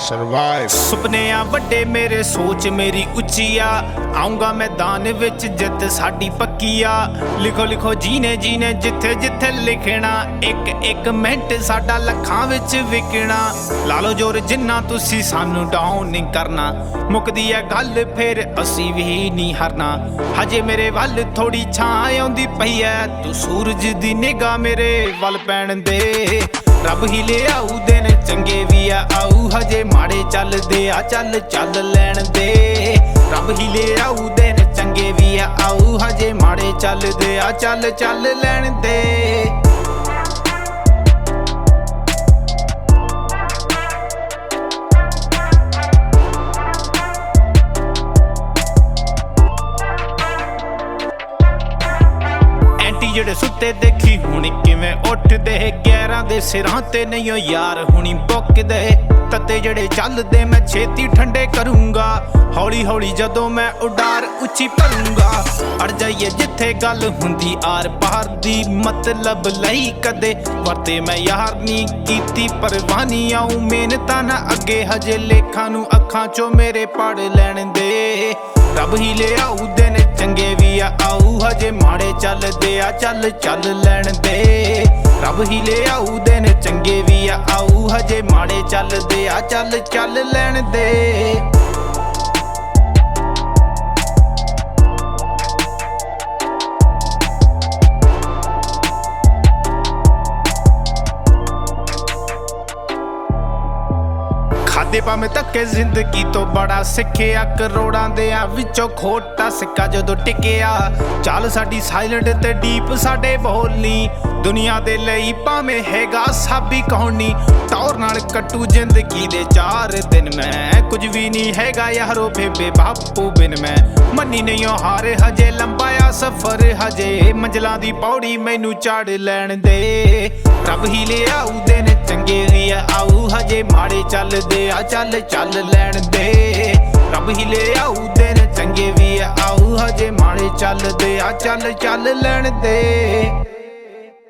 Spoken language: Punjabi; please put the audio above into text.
ਸਰਵਾਈਵ। ਸੁਪਨੇ ਆ ਵੱਡੇ ਮੇਰੇ, ਸੋਚ ਮੇਰੀ ਉੱਚੀ ਆ, ਆਉਂਗਾ ਮੈਦਾਨ ਵਿੱਚ ਜਿੱਤ ਸਾਡੀ ਪੱਕੀ ਆ। ਲਿਖੋ ਲਿਖੋ ਜੀਨੇ ਜੀਨੇ ਜਿੱਥੇ ਜਿੱਥੇ ਲਿਖਣਾ, ਇੱਕ ਇੱਕ ਮਿੰਟ ਸਾਡਾ ਲੱਖਾਂ ਵਿੱਚ ਵਿਕਣਾ। ਲਾ ਲੋ ਜੋਰ ਜਿੰਨਾ ਤੁਸੀਂ ਸਾਨੂੰ ਡਾਊਨ ਨਹੀਂ ਕਰਨਾ, ਮੁੱਕਦੀ ਐ ਗੱਲ ਫਿਰ ਅਸੀਂ ਵੀ ਨਹੀਂ ਹਰਨਾ। ਹਜੇ ਮੇਰੇ ਵੱਲ ਥੋੜੀ ਛਾਂ ਆਉਂਦੀ ਪਈ ਐ, ਤੂੰ ਸੂਰਜ ਦੀ ਨਿਗਾਹ ਮੇਰੇ ਵੱਲ ਪੈਣ ਦੇ। ਰੱਬ ਹੀ ਲਿਆਊ ਦਿਨ ਚੰਗੇ ਵੀ ਆ ਆਊ, ਹਜੇ ਮਾੜੇ ਚੱਲਦੇ ਆ ਚੱਲ ਚੱਲ ਲੈਣ ਦੇ। ਰੱਬ ਹੀ ਲਿਆਊ ਦਿਨ ਚੰਗੇ ਵੀ ਆ ਆਊ, ਹਜੇ ਮਾੜੇ ਚੱਲਦੇ ਆ ਚੱਲ ਚੱਲ ਲੈਣ ਦੇ। ਜਿਹੜੇ ਸੁੱਤੇ ਦੇਖੀ ਹੁਣੀ ਕਿਵੇਂ ਉੱਠਦੇ, 11 ਦੇ ਸਿਰਾਂ ਤੇ ਨਹੀਂ ਓ ਯਾਰ ਹੁਣੀ ਬੁੱਕਦੇ। ਤੱਤੇ ਜਿਹੜੇ ਚੱਲਦੇ ਮੈਂ ਛੇਤੀ ਠੰਡੇ ਕਰੂੰਗਾ, ਹੌਲੀ ਹੌਲੀ ਜਦੋਂ ਮੈਂ ਉਡਾਰ ਉੱਚੀ ਭਰੂੰਗਾ। ਅੜ ਜਾਈਏ ਜਿੱਥੇ ਗੱਲ ਹੁੰਦੀ ਆਰ ਪਾਰ ਦੀ, ਮਤਲਬ ਲਈ ਕਦੇ ਵਰਤੇ ਮੈਂ ਯਾਰ ਨਹੀਂ ਕੀਤੀ ਪਰਵਾਹ ਨਹੀਂ। ਆਊ ਮਿਹਨਤਾਂ ਨਾ ਅੱਗੇ ਹਜੇ ਲੇਖਾਂ ਨੂੰ ਅੱਖਾਂ ਚੋਂ ਮੇਰੇ ਪੜ ਲੈਣ ਦੇ। ਰੱਬ ਹੀ ਲਿਆਊ ਦਿਨ ਚੰਗੇ ਵੀ ਆ ਆਊ, ਹਜੇ ਮਾੜੇ ਚੱਲਦੇ ਆ ਚੱਲ ਚੱਲ ਲੈਣ ਦੇ। ਰੱਬ ਹੀ ਲਿਆਊ ਦਿਨ ਚੰਗੇ ਵੀ ਆ ਆਊ, ਹਜੇ ਮਾੜੇ ਚੱਲਦੇ ਆ ਚੱਲ ਚੱਲ ਲੈਣ ਦੇ। ਖਾਦੇ ਭਾਵੇਂ ਧੱਕੇ ਜ਼ਿੰਦਗੀ ਤੋਂ ਬੜਾ ਸਿੱਖਿਆ, ਕਰੋੜਾਂ ਦੇ ਆ ਵਿੱਚੋਂ ਖੋਟਾ ਸਿੱਕਾ ਜਦੋਂ ਟਿਕਿਆ। ਚੱਲ ਸਾਡੀ ਸਾਇਲੈਂਟ ਤੇ ਡੀਪ ਸਾਡੇ ਬੋਲੀ, ਦੁਨੀਆ ਦੇ ਲਈ ਭਾਵੇਂ ਹੈਗਾ ਸਾਬੀ ਕਹਾਣੀ। ਟੌਰ ਨਾਲ ਕੱਟੂ ਜ਼ਿੰਦਗੀ ਦੇ 4 ਦਿਨ ਮੈਂ, ਕੁਝ ਵੀ ਨਹੀਂ ਹੈਗਾ ਯਾਰੋ ਬੇਬੇ ਬਾਪੂ ਬਿਨ ਮੈਂ। ਮੰਨੀ ਨਹੀਂ ਓ ਹਾਰ ਹਜੇ ਲੰਬਾ ਆ ਸਫ਼ਰ, ਹਜੇ ਮੰਜ਼ਲਾਂ ਦੀ ਪੌੜੀ ਮੈਨੂੰ ਚੜ ਲੈਣ ਦੇ। ਰੱਬ ਹੀ ਲਿਆਊ ਦਿਨ ਚੰਗੇ ਵੀ ਆਊ, ਹਜੇ ਮਾੜੇ ਚੱਲਦੇ ਆ ਚੱਲ ਚੱਲ ਲੈਣ ਦੇ। ਰੱਬ ਹੀ ਲਿਆਊ ਦਿਨ ਚੰਗੇ ਵੀ ਆਊ, ਹਜੇ ਮਾੜੇ ਚੱਲਦੇ ਆ ਚੱਲ ਚੱਲ ਲੈਣ ਦੇ।